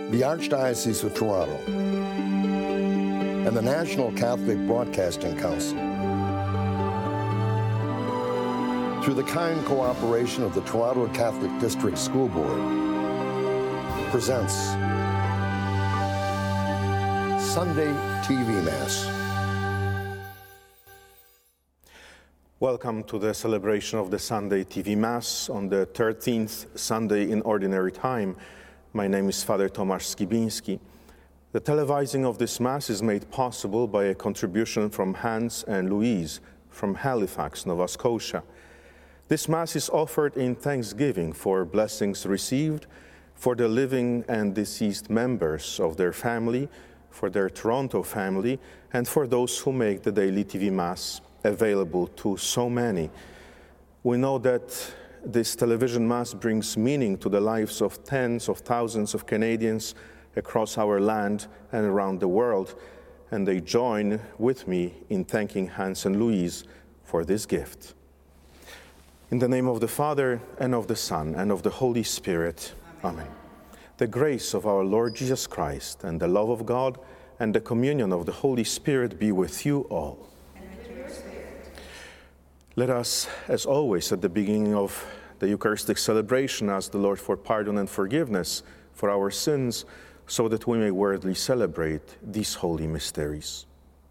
the Archdiocese of Toronto, and the National Catholic Broadcasting Council, through the kind cooperation of the Toronto Catholic District School Board, presents Sunday TV Mass. Welcome to the celebration of the Sunday TV Mass on the 13th Sunday in Ordinary Time. My name is Father Tomasz Skibiński. The televising of this Mass is made possible by a contribution from Hans and Louise from Halifax, Nova Scotia. This Mass is offered in thanksgiving for blessings received, for the living and deceased members of their family, for their Toronto family, and for those who make the daily TV Mass available to so many. We know that this television Mass brings meaning to the lives of tens of thousands of Canadians across our land and around the world, and they join with me in thanking Hans and Louise for this gift. In the name of the Father, and of the Son, and of the Holy Spirit, Amen. The grace of our Lord Jesus Christ, and the love of God, and the communion of the Holy Spirit be with you all. Let us, as always, at the beginning of the Eucharistic celebration, ask the Lord for pardon and forgiveness for our sins, so that we may worthily celebrate these holy mysteries.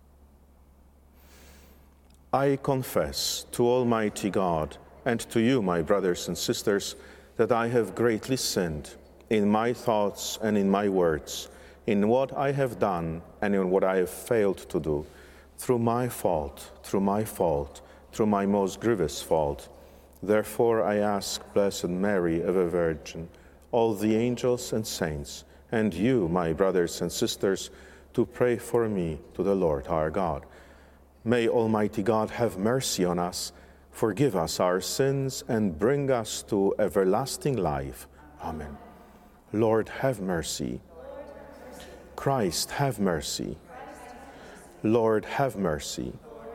I confess to Almighty God and to you, my brothers and sisters, that I have greatly sinned in my thoughts and in my words, in what I have done and in what I have failed to do, through my fault, through my most grievous fault. Therefore I ask Blessed Mary, ever Virgin, all the angels and saints, and you, my brothers and sisters, to pray for me to the Lord our God. May Almighty God have mercy on us, forgive us our sins, and bring us to everlasting life. Amen. Lord, have mercy. Christ, have mercy. Lord, have mercy.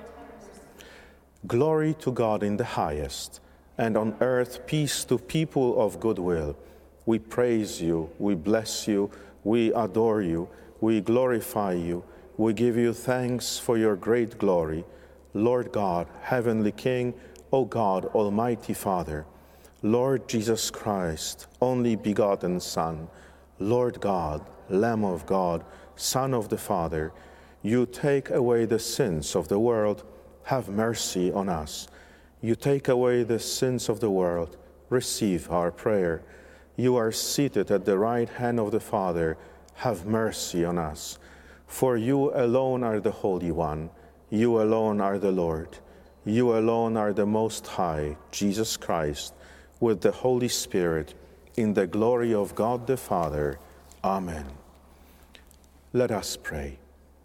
Glory to God in the highest, and on earth peace to people of good will. We praise you, we bless you, we adore you, we glorify you, we give you thanks for your great glory. Lord God, Heavenly King, O God, Almighty Father, Lord Jesus Christ, only begotten Son, Lord God, Lamb of God, Son of the Father, you take away the sins of the world, have mercy on us. You take away the sins of the world, receive our prayer. You are seated at the right hand of the Father, have mercy on us. For you alone are the Holy One, you alone are the Lord, you alone are the Most High, Jesus Christ, with the Holy Spirit, in the glory of God the Father. Amen. Let us pray.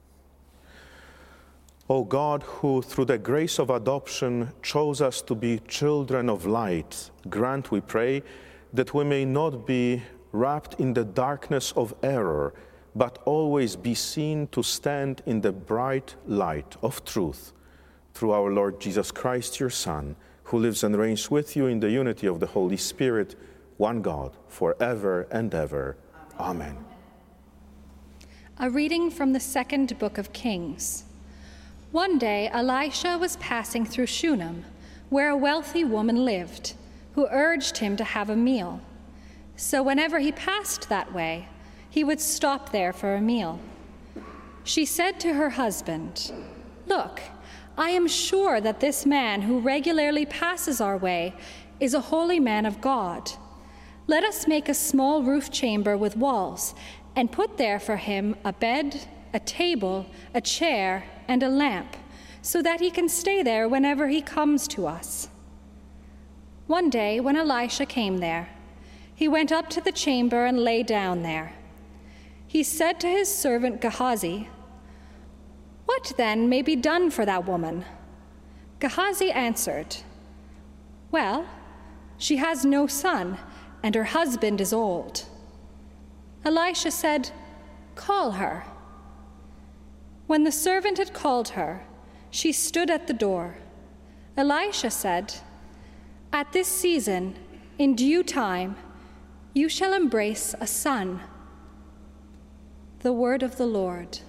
O God, who through the grace of adoption chose us to be children of light, grant, we pray, that we may not be wrapped in the darkness of error, but always be seen to stand in the bright light of truth. Through our Lord Jesus Christ, your Son, who lives and reigns with you in the unity of the Holy Spirit, one God, forever and ever. Amen. A reading from the second book of Kings. One day, Elisha was passing through Shunem, where a wealthy woman lived, who urged him to have a meal. So whenever he passed that way, he would stop there for a meal. She said to her husband, "Look, I am sure that this man who regularly passes our way is a holy man of God. Let us make a small roof chamber with walls and put there for him a bed, a table, a chair, and a lamp, so that he can stay there whenever he comes to us." One day, when Elisha came there, he went up to the chamber and lay down there. He said to his servant Gehazi, "What then may be done for that woman?" Gehazi answered, "Well, she has no son, and her husband is old." Elisha said, "Call her." When the servant had called her, she stood at the door. Elisha said, "At this season, in due time, you shall embrace a son." The word of the Lord.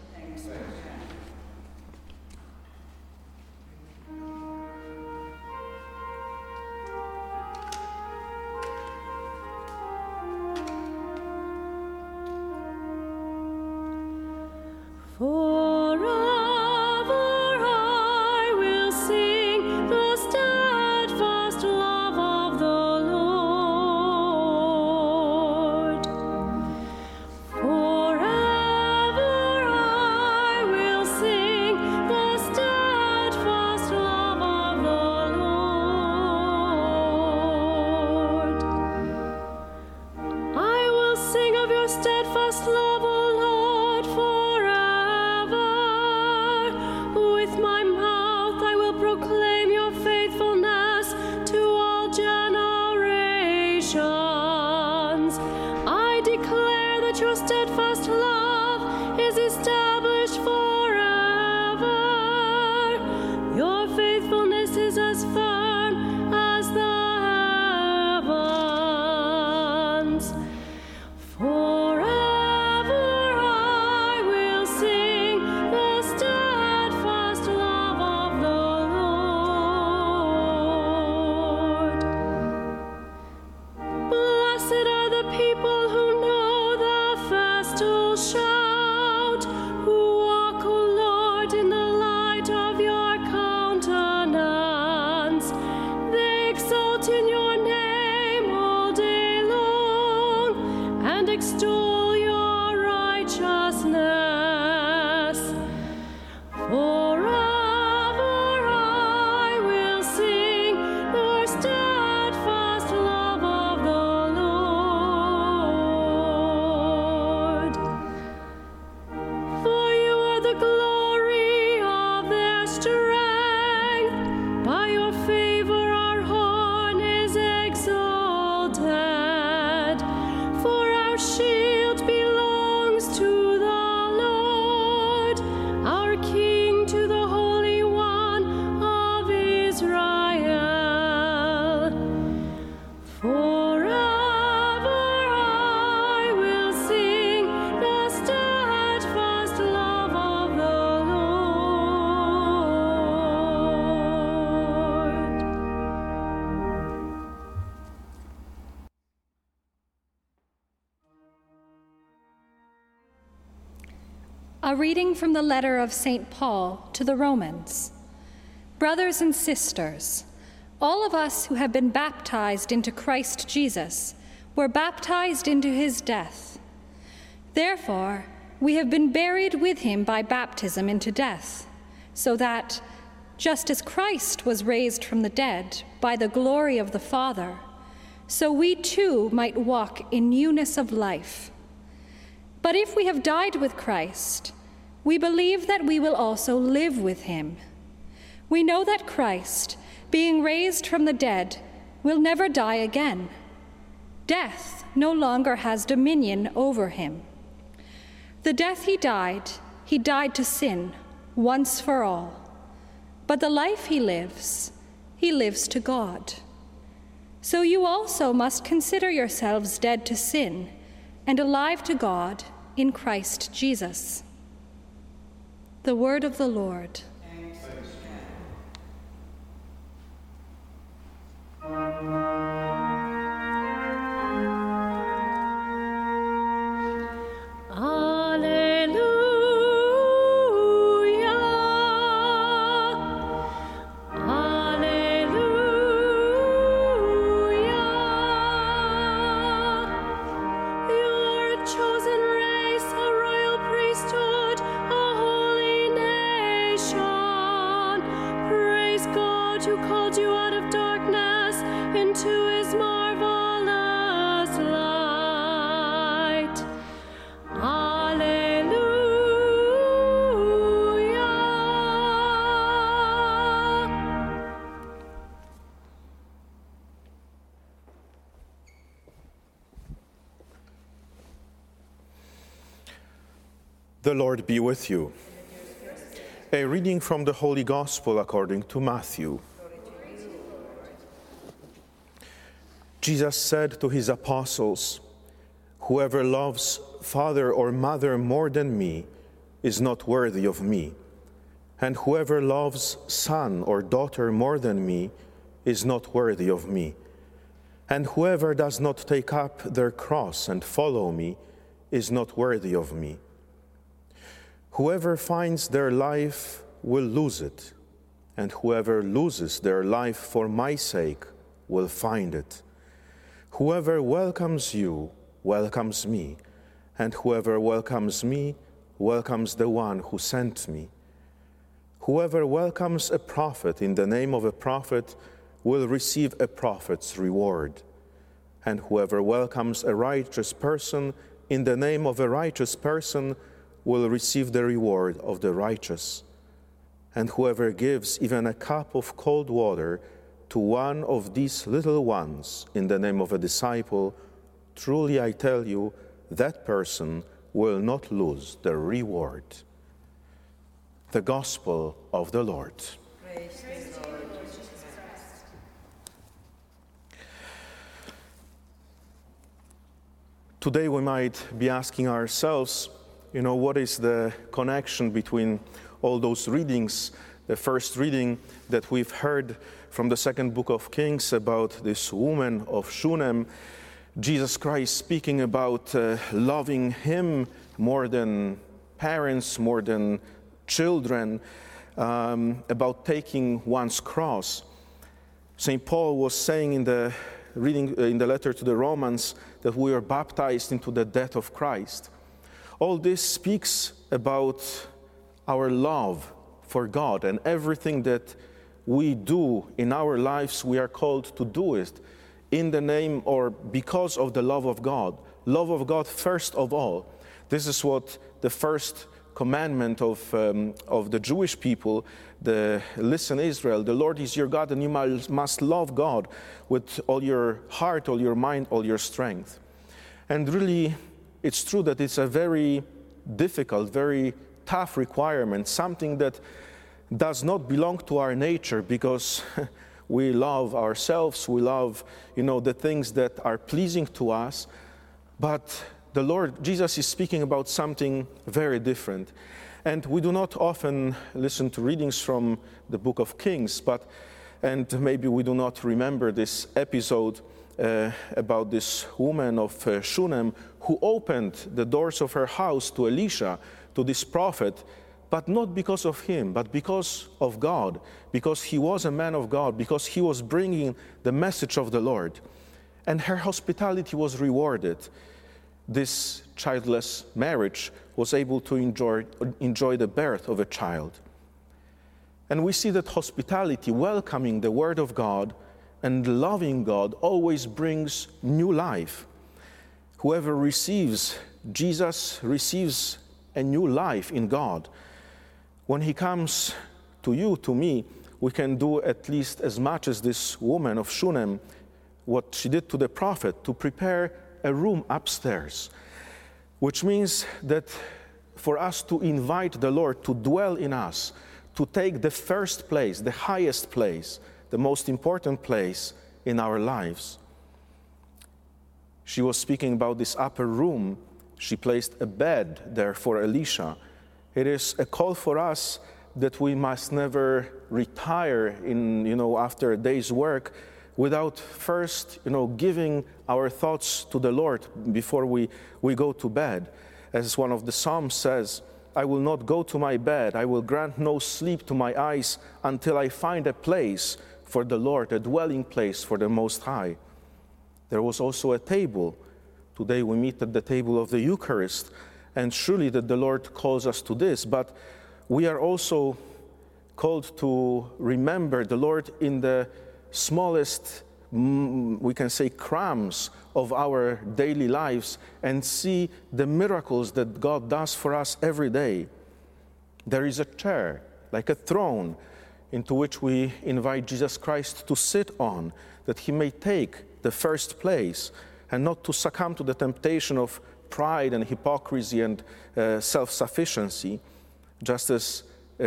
A reading from the letter of St. Paul to the Romans. Brothers and sisters, all of us who have been baptized into Christ Jesus were baptized into his death. Therefore, we have been buried with him by baptism into death, so that, just as Christ was raised from the dead by the glory of the Father, so we too might walk in newness of life. But if we have died with Christ, we believe that we will also live with him. We know that Christ, being raised from the dead, will never die again. Death no longer has dominion over him. The death he died to sin once for all. But the life he lives to God. So you also must consider yourselves dead to sin and alive to God in Christ Jesus. The word of the Lord. The Lord be with you. A reading from the Holy Gospel according to Matthew. Jesus said to his apostles, "Whoever loves father or mother more than me is not worthy of me, and whoever loves son or daughter more than me is not worthy of me. And whoever does not take up their cross and follow me is not worthy of me. Whoever finds their life will lose it, and whoever loses their life for my sake will find it. Whoever welcomes you welcomes me, and whoever welcomes me welcomes the one who sent me. Whoever welcomes a prophet in the name of a prophet will receive a prophet's reward. And whoever welcomes a righteous person in the name of a righteous person will receive the reward of the righteous. And whoever gives even a cup of cold water to one of these little ones in the name of a disciple, truly I tell you, that person will not lose the reward. The Gospel of the Lord. Praise the Lord Jesus Christ. Today we might be asking ourselves, what is the connection between all those readings? The first reading that we've heard from the second book of Kings about this woman of Shunem, Jesus Christ speaking about loving him more than parents, more than children, about taking one's cross. St. Paul was saying in the reading in the letter to the Romans that we are baptized into the death of Christ. All this speaks about our love for God, and everything that we do in our lives, we are called to do it in the name or because of the love of God. Love of God first of all. This is what the first commandment of the Jewish people, listen Israel, the Lord is your God and you must love God with all your heart, all your mind, all your strength. And really, it's true that it's a very difficult, very tough requirement, something that does not belong to our nature because we love ourselves, we love, the things that are pleasing to us, but the Lord Jesus is speaking about something very different. And we do not often listen to readings from the book of Kings, and maybe we do not remember this episode about this woman of Shunem who opened the doors of her house to Elisha, to this prophet, but not because of him, but because of God, because he was a man of God, because he was bringing the message of the Lord. And her hospitality was rewarded. This childless marriage was able to enjoy the birth of a child. And we see that hospitality, welcoming the word of God and loving God, always brings new life. Whoever receives Jesus receives a new life in God. When he comes to you, to me, we can do at least as much as this woman of Shunem, what she did to the prophet, to prepare a room upstairs, which means that for us to invite the Lord to dwell in us, to take the first place, the highest place, the most important place in our lives. She was speaking about this upper room. She placed a bed there for Elisha. It is a call for us that we must never retire after a day's work without first, giving our thoughts to the Lord before we go to bed. As one of the Psalms says, I will not go to my bed, I will grant no sleep to my eyes until I find a place for the Lord, a dwelling place for the Most High. There was also a table. Today we meet at the table of the Eucharist, and surely that the Lord calls us to this, but we are also called to remember the Lord in the smallest, we can say, crumbs of our daily lives and see the miracles that God does for us every day. There is a chair, like a throne, into which we invite Jesus Christ to sit on, that he may take the first place and not to succumb to the temptation of pride and hypocrisy and self-sufficiency, just as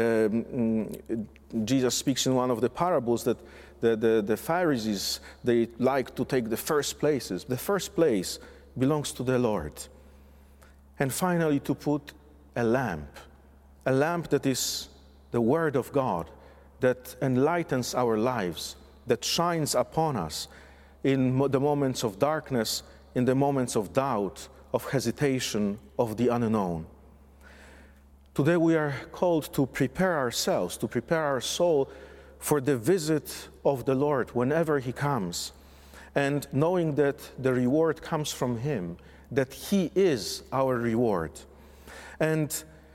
Jesus speaks in one of the parables that the Pharisees, they like to take the first places. The first place belongs to the Lord. And finally, to put a lamp that is the Word of God, that enlightens our lives, that shines upon us in the moments of darkness, in the moments of doubt, of hesitation, of the unknown. Today we are called to prepare ourselves, to prepare our soul for the visit of the Lord whenever He comes, and knowing that the reward comes from Him, that He is our reward. And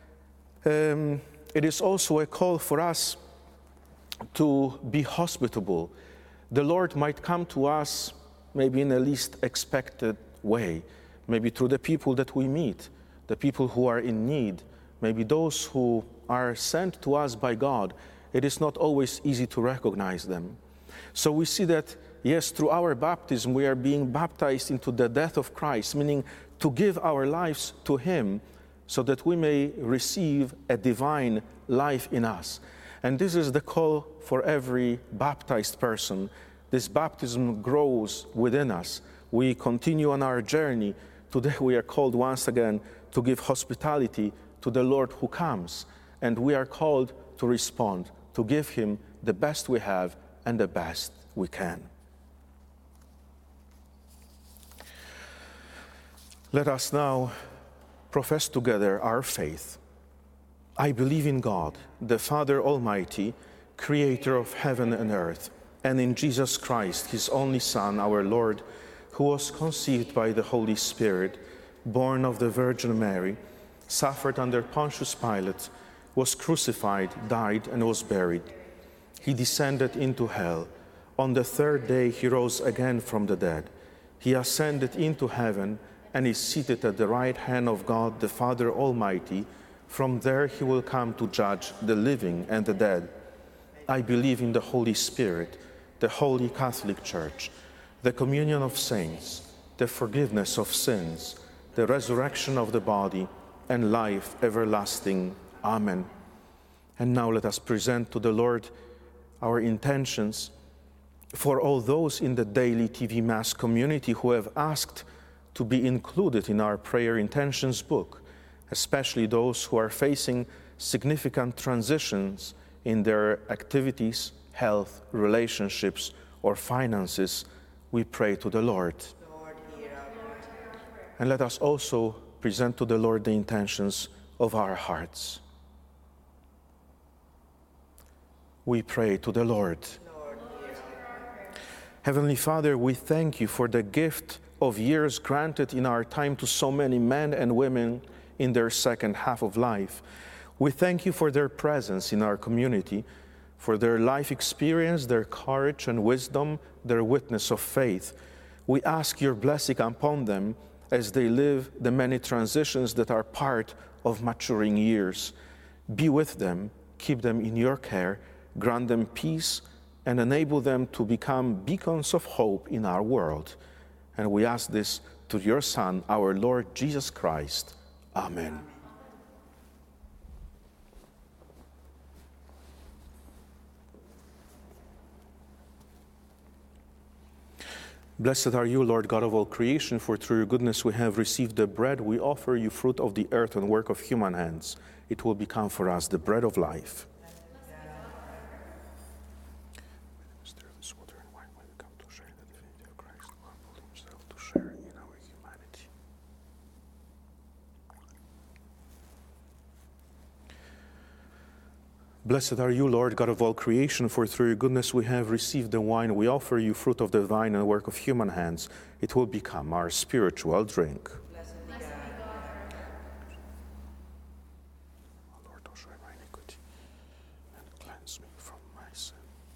it is also a call for us to be hospitable. The Lord might come to us maybe in a least expected way, maybe through the people that we meet, the people who are in need, maybe those who are sent to us by God. It is not always easy to recognize them. So we see that, yes, through our baptism, we are being baptized into the death of Christ, meaning to give our lives to Him so that we may receive a divine life in us. And this is the call for every baptized person. This baptism grows within us. We continue on our journey. Today we are called once again to give hospitality to the Lord who comes. And we are called to respond, to give Him the best we have and the best we can. Let us now profess together our faith. I believe in God, the Father Almighty, creator of heaven and earth, and in Jesus Christ, His only Son, our Lord, who was conceived by the Holy Spirit, born of the Virgin Mary, suffered under Pontius Pilate, was crucified, died, and was buried. He descended into hell. On the third day He rose again from the dead. He ascended into heaven and is seated at the right hand of God, the Father Almighty. From there He will come to judge the living and the dead. I believe in the Holy Spirit, the Holy Catholic Church, the communion of saints, the forgiveness of sins, the resurrection of the body, and life everlasting. Amen. And now let us present to the Lord our intentions for all those in the daily TV Mass community who have asked to be included in our prayer intentions book, especially those who are facing significant transitions in their activities, health, relationships, or finances. We pray to the Lord. Lord, hear our prayer. And let us also present to the Lord the intentions of our hearts. We pray to the Lord. Lord, hear our prayer. Heavenly Father, we thank You for the gift of years granted in our time to so many men and women in their second half of life. We thank You for their presence in our community, for their life experience, their courage and wisdom, their witness of faith. We ask Your blessing upon them as they live the many transitions that are part of maturing years. Be with them, keep them in Your care, grant them peace, and enable them to become beacons of hope in our world. And we ask this through Your Son, our Lord Jesus Christ. Amen. Blessed are You, Lord God of all creation, for through Your goodness we have received the bread. We offer You, fruit of the earth and work of human hands. It will become for us the bread of life. Stir this water and wine when we come to share the divinity of Christ, who humbled Himself to share in our humanity. Blessed are You, Lord God of all creation, for through Your goodness we have received the wine. We offer You, fruit of the vine and work of human hands. It will become our spiritual drink. Blessed be God. Lord, don't show my iniquity and cleanse me from my sin.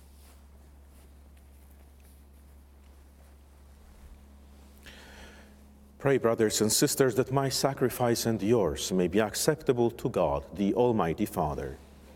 Pray, brothers and sisters, that my sacrifice and yours may be acceptable to God, the Almighty Father.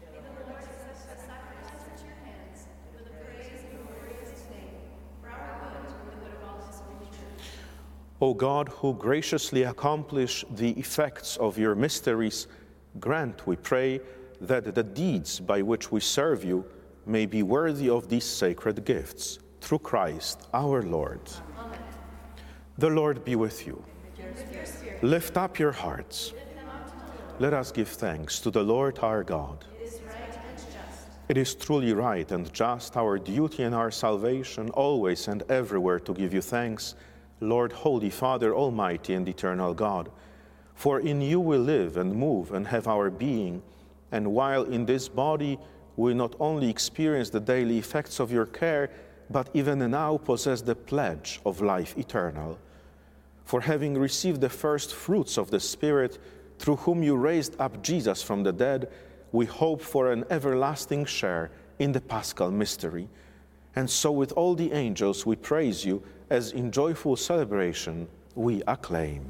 O God, who graciously accomplish the effects of Your mysteries, grant, we pray, that the deeds by which we serve You may be worthy of these sacred gifts. Through Christ our Lord. Amen. The Lord be with you. Lift up your hearts. Let us give thanks to the Lord our God. It is truly right and just, our duty and our salvation, always and everywhere to give you thanks, Lord, Holy Father, Almighty and Eternal God. For in you we live and move and have our being, and while in this body we not only experience the daily effects of your care, but even now possess the pledge of life eternal. For having received the first fruits of the Spirit, through whom you raised up Jesus from the dead, we hope for an everlasting share in the Paschal mystery. And so with all the angels we praise you, as in joyful celebration we acclaim.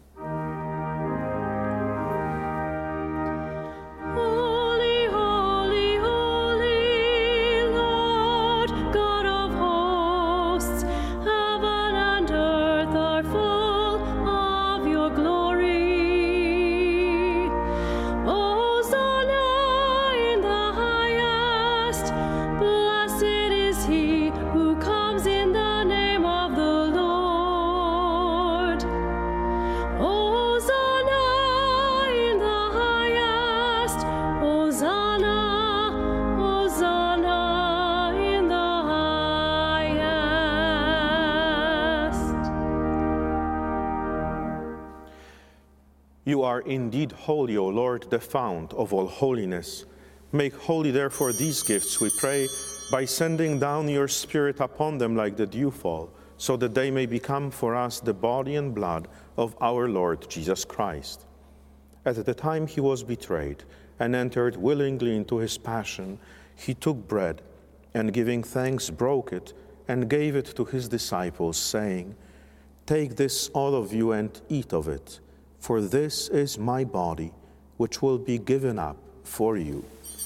You are indeed holy, O Lord, the fount of all holiness. Make holy, therefore, these gifts, we pray, by sending down your Spirit upon them like the dewfall, so that they may become for us the body and blood of our Lord Jesus Christ. At the time he was betrayed and entered willingly into his passion, he took bread and, giving thanks, broke it and gave it to his disciples, saying, "Take this, all of you, and eat of it. For this is my body, which will be given up for you."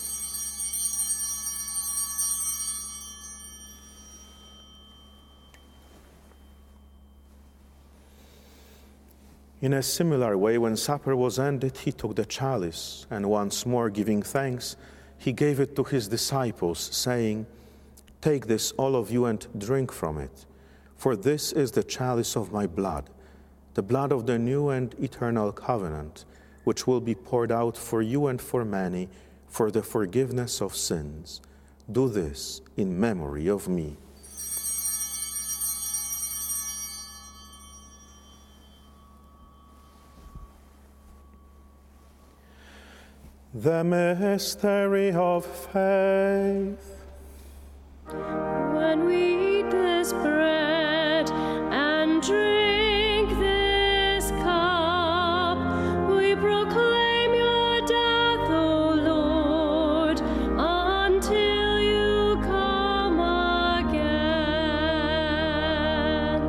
In a similar way, when supper was ended, he took the chalice, and once more giving thanks, he gave it to his disciples, saying, "Take this, all of you, and drink from it. For this is the chalice of my blood, the blood of the new and eternal covenant, which will be poured out for you and for many for the forgiveness of sins. Do this in memory of me." The mystery of faith. When we eat this bread and drink this cup, we proclaim your death, O Lord, until you come again.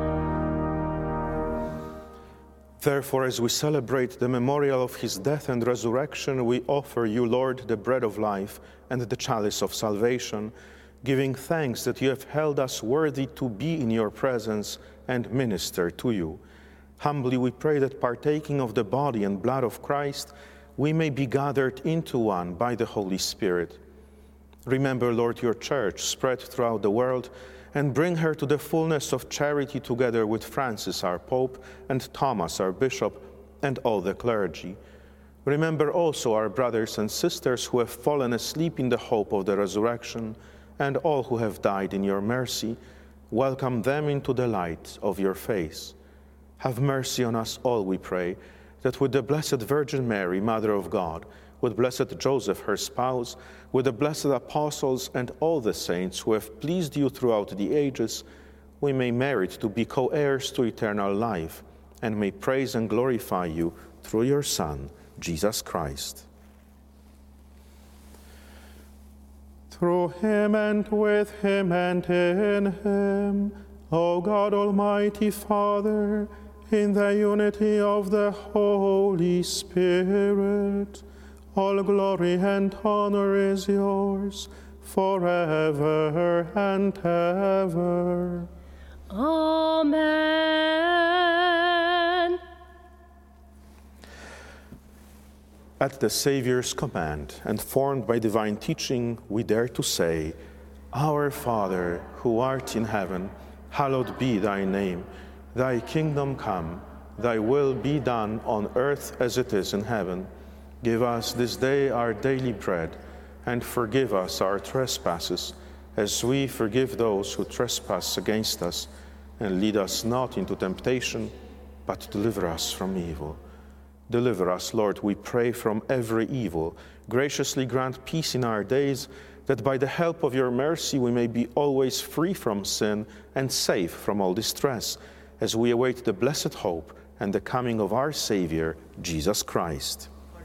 Therefore, as we celebrate the memorial of his death and resurrection, we offer you, Lord, the bread of life and the chalice of salvation, giving thanks that you have held us worthy to be in your presence and minister to you. Humbly we pray that, partaking of the body and blood of Christ, we may be gathered into one by the Holy Spirit. Remember, Lord, your church spread throughout the world, and bring her to the fullness of charity, together with Francis, our Pope, and Thomas, our Bishop, and all the clergy. Remember also our brothers and sisters who have fallen asleep in the hope of the resurrection, and all who have died in your mercy. Welcome them into the light of your face. Have mercy on us all, we pray, that with the Blessed Virgin Mary, Mother of God, with blessed Joseph, her spouse, with the blessed apostles and all the saints who have pleased you throughout the ages, we may merit to be co-heirs to eternal life, and may praise and glorify you through your Son, Jesus Christ. Through him and with him and in him, O God, Almighty Father, in the unity of the Holy Spirit, all glory and honor is yours forever and ever. Amen. At the Savior's command, and formed by divine teaching, we dare to say, Our Father, who art in heaven, hallowed be thy name. Thy kingdom come, Thy will be done on earth as it is in heaven. Give us this day our daily bread, and forgive us our trespasses, as we forgive those who trespass against us. And lead us not into temptation, but deliver us from evil. Deliver us, Lord, we pray, from every evil. Graciously grant peace in our days, that by the help of your mercy we may be always free from sin and safe from all distress, as we await the blessed hope and the coming of our Savior, Jesus Christ.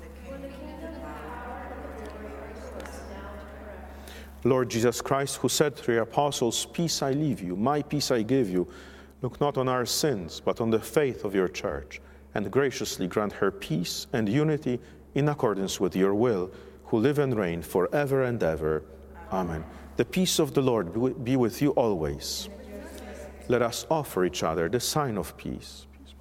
Lord Jesus Christ, who said to your apostles, "Peace I leave you, my peace I give you," look not on our sins, but on the faith of your church, and graciously grant her peace and unity in accordance with your will, who live and reign forever and ever. Amen. The peace of the Lord be with you always. Let us offer each other the sign of peace.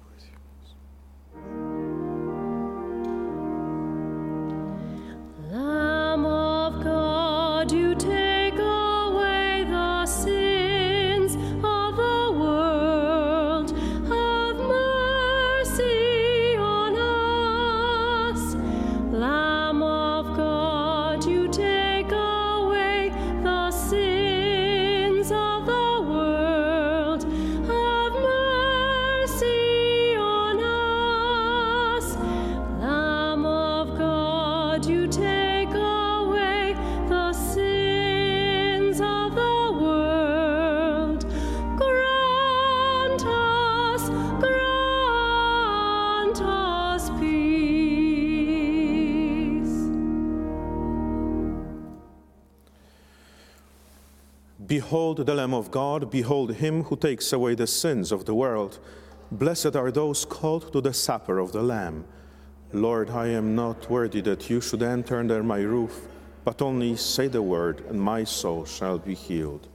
Lamb of God, you take away the sins of the world. Have mercy on us. Lamb of God, you take away the sins of the world. Have mercy on us. Lamb of God, you take away the sins of the world. Grant us peace. Behold the Lamb of God, behold him who takes away the sins of the world. Blessed are those called to the supper of the Lamb. Lord, I am not worthy that you should enter under my roof, but only say the word, and my soul shall be healed.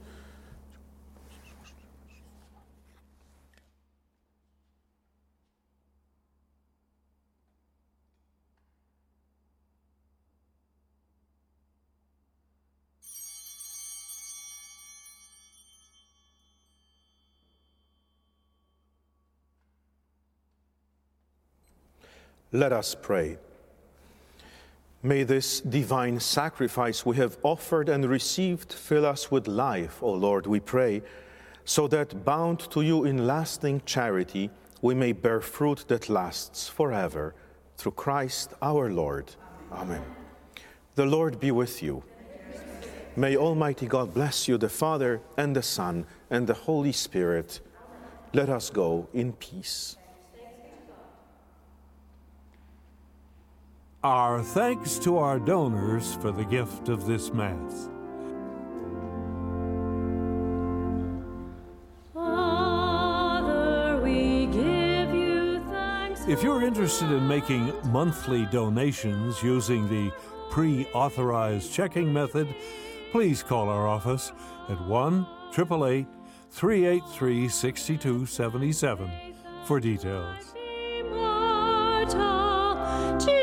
Let us pray. May this divine sacrifice we have offered and received fill us with life, O Lord, we pray, so that, bound to you in lasting charity, we may bear fruit that lasts forever. Through Christ our Lord. Amen. The Lord be with you. May Almighty God bless you, the Father, and the Son, and the Holy Spirit. Let us go in peace. Our thanks to our donors for the gift of this Mass. Father, we give you thanks. If you're interested in making monthly donations using the pre-authorized checking method, please call our office at 1-888-383-6277 for details. Immortal,